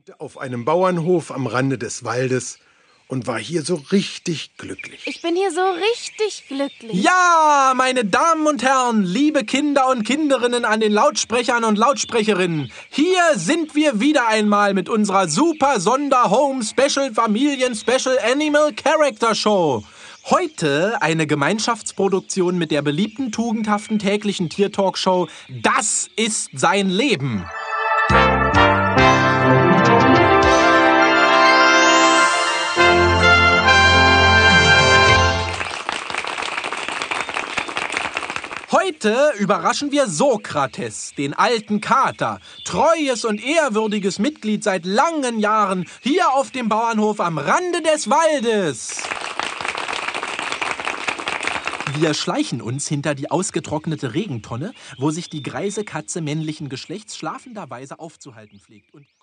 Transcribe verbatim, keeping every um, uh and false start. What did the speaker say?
Auf einem Bauernhof am Rande des Waldes und war hier so richtig glücklich. Ich bin hier so richtig glücklich. Ja, meine Damen und Herren, liebe Kinder und Kinderinnen an den Lautsprechern und Lautsprecherinnen. Hier sind wir wieder einmal mit unserer super Sonder-Home-Special-Familien-Special-Animal-Character-Show. Heute eine Gemeinschaftsproduktion mit der beliebten, tugendhaften täglichen Tiertalkshow Das ist sein Leben. Heute überraschen wir Sokrates, den alten Kater, treues und ehrwürdiges Mitglied seit langen Jahren, hier auf dem Bauernhof am Rande des Waldes. Wir schleichen uns hinter die ausgetrocknete Regentonne, wo sich die greise Katze männlichen Geschlechts schlafenderweise aufzuhalten pflegt. Und